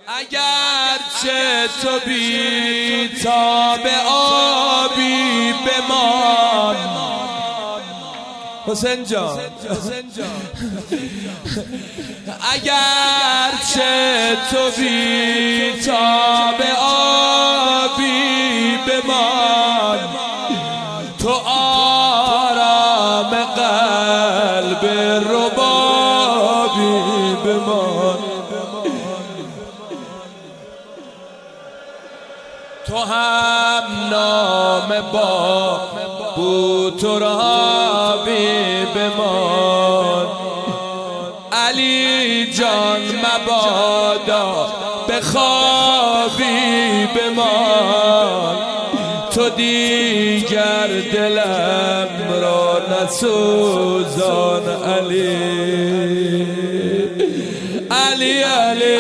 اگرچه تو بی تاب آبی بمان حسین جان اگرچه تو بی تاب آبی بمان تو آرام قلب ربابی بمان تو هم نام با بوترابی بمان علی جان مبادا به خوابی بمان تو دیگر دلم را نسوزان علی علی علی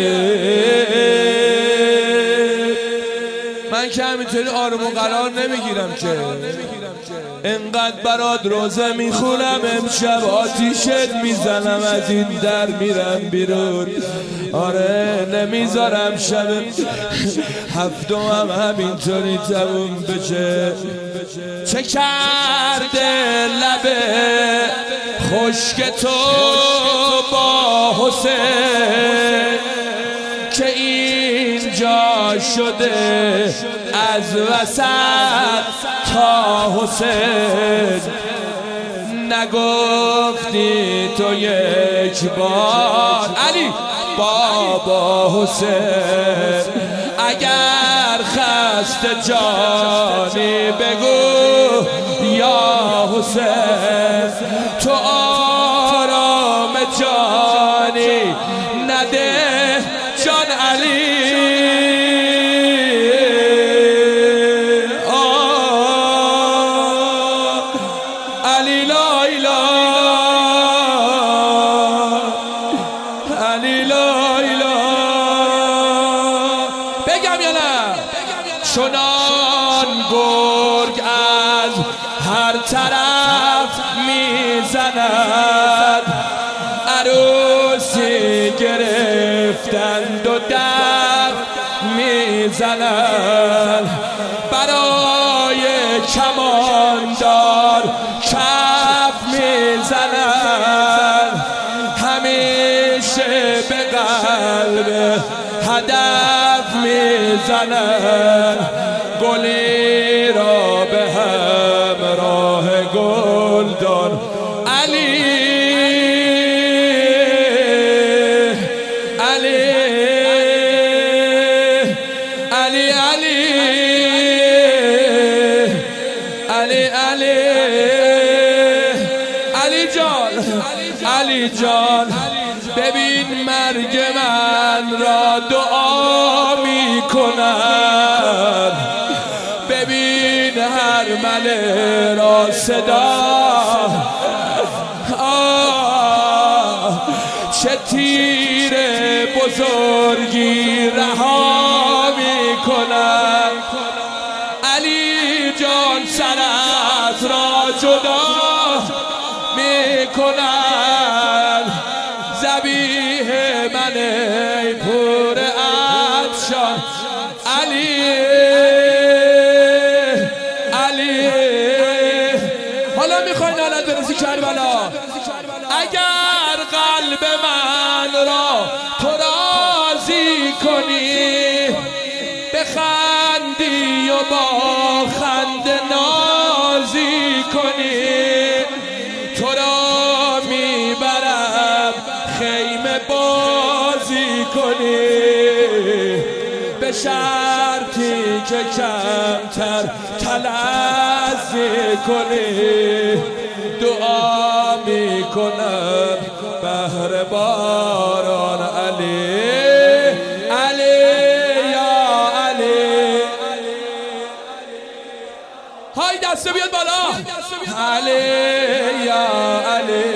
من که همینطوری آروم و قرار نمیگیرم که انقدر برات روزه میخونم امشب آتیشت میزنم از این در میرم بیرون آره نمیذارم شب هفتم هم همینطوری تموم بشه چه کرده لبه خشک تو با حسین که اینجا شده از وسط تا حسین نگفتی تو یک بار علی بابا حسین اگر خسته جانی بگو یا حسین تو آرام جانی نده جان علی علی لا اله علی لا اله بگم یا نه چنان گرگ از هر طرف میزند عروسی گرفتند و در میزنند برای کماندار کف میزنند همیشه به قلب هدف میزنند گلی را به همراه گلدان علی علی علی جان ببین مرگ من را دعا می کند ببین هر مله را صدا چه تیر بزرگی رها می کند علی جان سرت را جدا می کند ذبیح من ای پور عطشان علی علی حالا میخوای نالت برسی کربلا اگر قلب من را تو راضی کنی بخندی و با خنده نازی کنی تو را میبرم خیمه بازی کنی به شرطی که کمتر تلذی کنی دعا میکنم بهر باران علی علی یا علی های دسته بیاد بالا علی یا علی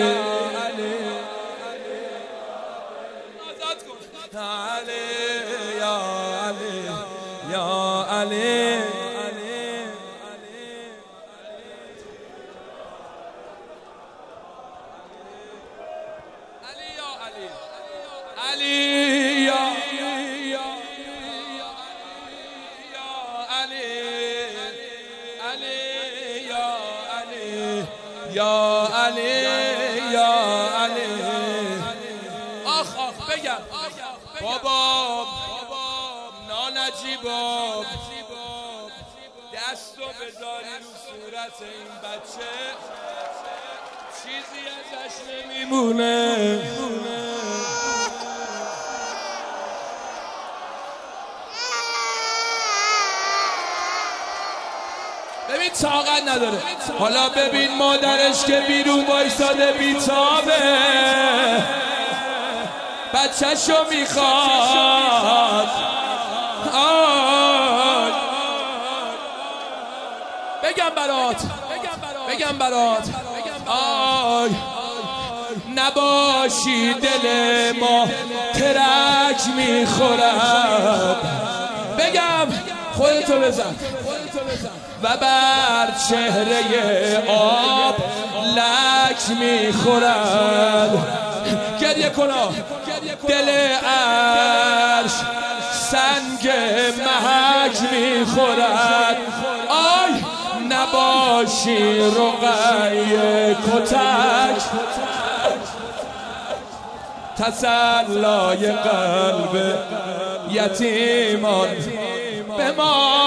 علی یا علی یا علی علی یا یا علی یا علی. آخ بگم بابا نانجیباب دستو بذاری رو صورت این بچه چیزی ازش نمیمونه. ببین طاقت نداره. حالا ببین مادرش که بیرون وایساده بیتابه بچه‌شو میخواد. بگم برات آی نباشی دل ما ترک میخورد. بگم خودتو بزن و بر چهره آب لک میخورد. گریه کنا دل عرش سنگ محک میخورد. آی نباشی رقیه کتک تسلای قلب یتیمان به ما.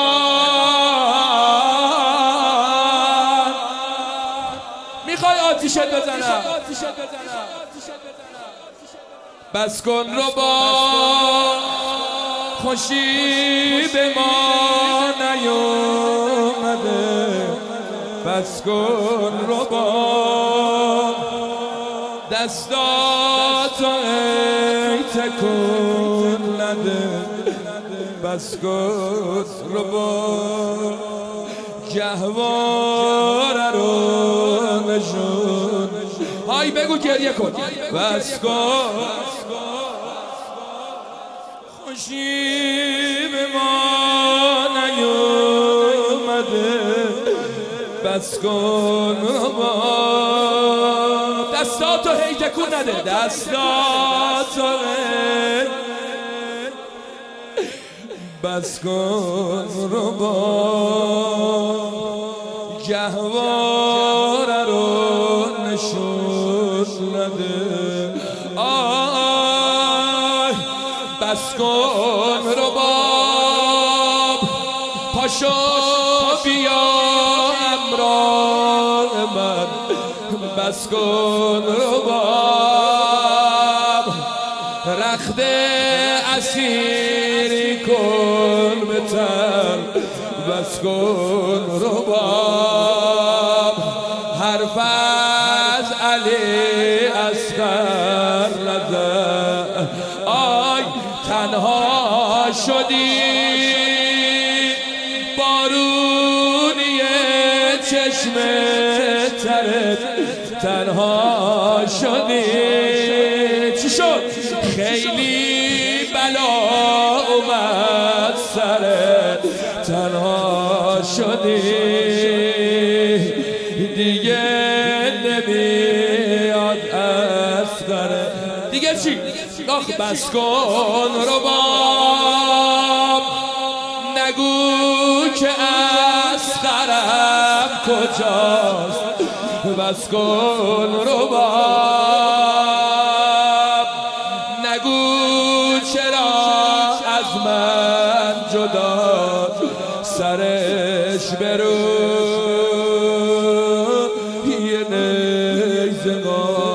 میخوای آتیشت بزنم بس کن رو با خوشی به ما نیومده. بس کن رو با دستاتو ای تکون نده. بس کن رو با گهواره رو نشون. های بگو گریه کن. بس کن خوشی به ما نیومده. بس کن با دستاتو هی تکون نده. دستاتو بس کن رو با گهواره رو نشون نده. آی بس کن رو باب پاشو بیا امراه من. بس کن رو باب رخت اسیری کن بتر. بس کن رو باب حرف از علی اصغر نزد. آی تنها شدی بارونی چشم ترت تنها شدی. چی شد؟ خیلی بلا اومد سرت تنها شدی. دیگه نمیاد اصغر. دیگه چی؟ آخ بس کن رو باب نگو که اصغرم کجاست. بس کن رو باب نگو چرا از من جدا سرش برو یه نیزگاه.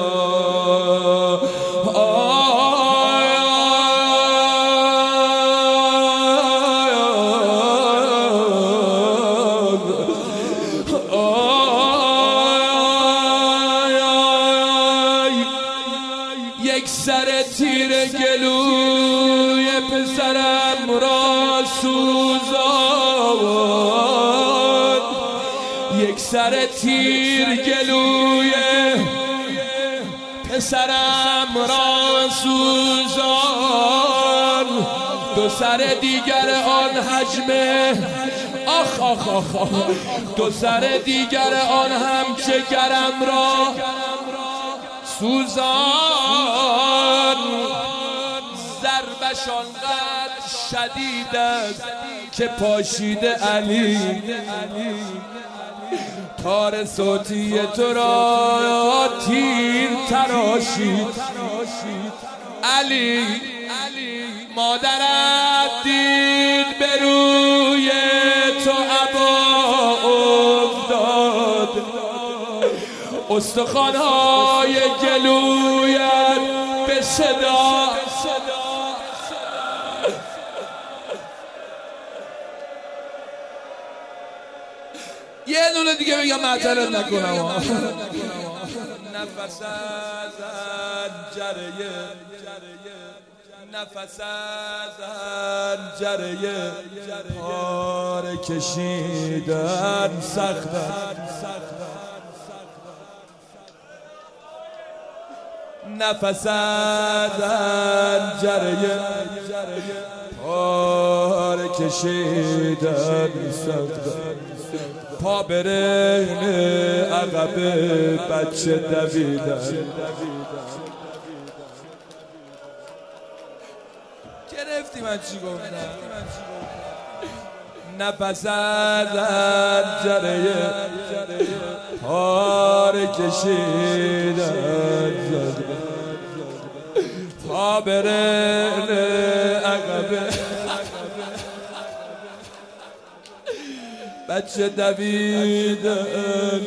یک سر تیر گلوی پسرم را سوزاند. یک سر تیر گلوی پسرم را سوزان. دو سر دیگر آن حجم آخ آخ آخ آخ. دو سر دیگر آن هم جگرم را سوزان. ضربش آنقدر شدید است که پاشیده علی تار صوتی تو را تیر تراشید. علی مادرت دید به روی تو عبا افتاد، استخوان‌های گلویت به صدا. یه دونه دیگه بگم معطلت نکنم. نفس از جریه، نفس از جریه، پاره کشیدن سخته. نفس از جریه، پاره کشیدن سخته. پا برهنه عقب بچه دویدن. گرفتی من چی گفتم؟ نفس از جریه، پاره کشیدن، پا برهنه عقب بچه دویدن.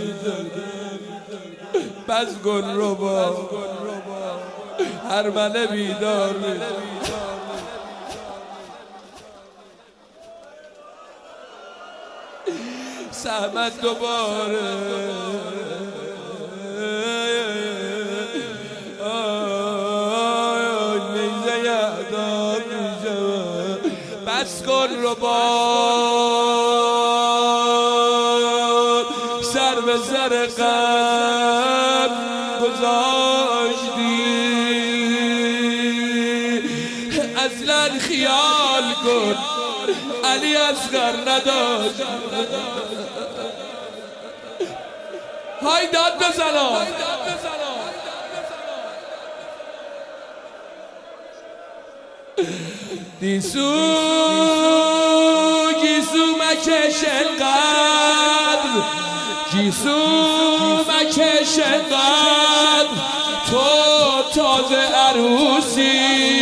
بس گل رو با هر من بیدار سهمت دوباره. نیزه یادم میشه. بس گل رو با سر به سر غم گذاشتی. اصلا خیال کن علی اصغر نداشت. های داد بزنم. دیسو گیسو مکش انقدر، گیسو مکش انقدر، تو تازه عروسی.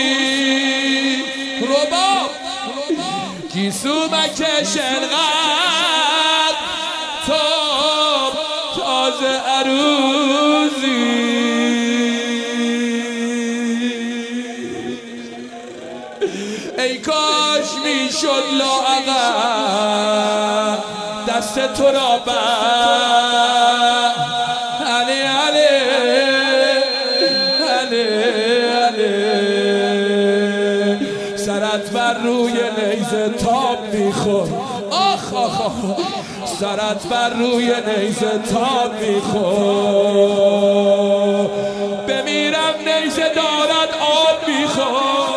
رباب گیسو مکش انقدر، تو تازه عروسی. ای کاش میشد لااقل دست تو را بر. علی علی علی علی، سرت بر روی نیزه تاب میخور. آخ آخ آخ، سرت بر روی نیزه تاب میخور. بمیرم نیزه دارد آب میخور.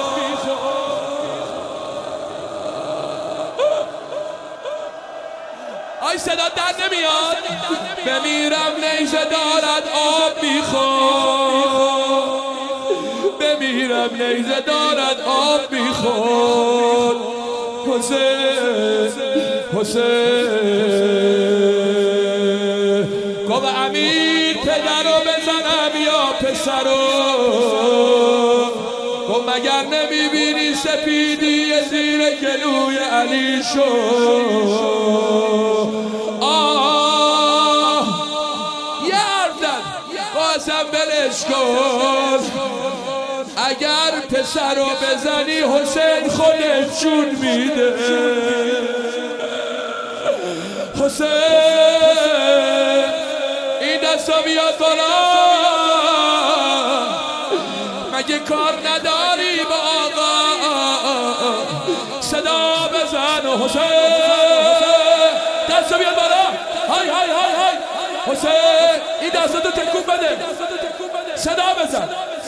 آی صدا در نمیاد. بمیرم نیزه دارد آب میخور. بمیرم نیزه دارد آب میخور. حسین حسین گفت امیر پدر رو بزنم یا پسر رو؟ گفت مگر نمیبینی سپیدی زیر گلوی علی شد. قاسم بلش کن، اگر پسر رو بزنی حسین خودش جون میده. حسین این دستا بیاد بالا. مگه کار نداری با آقا؟ صدا بزن حسین. دستا بیاد بالا. های های های های. حسین این دستا تو تکون بده. صدا بزن.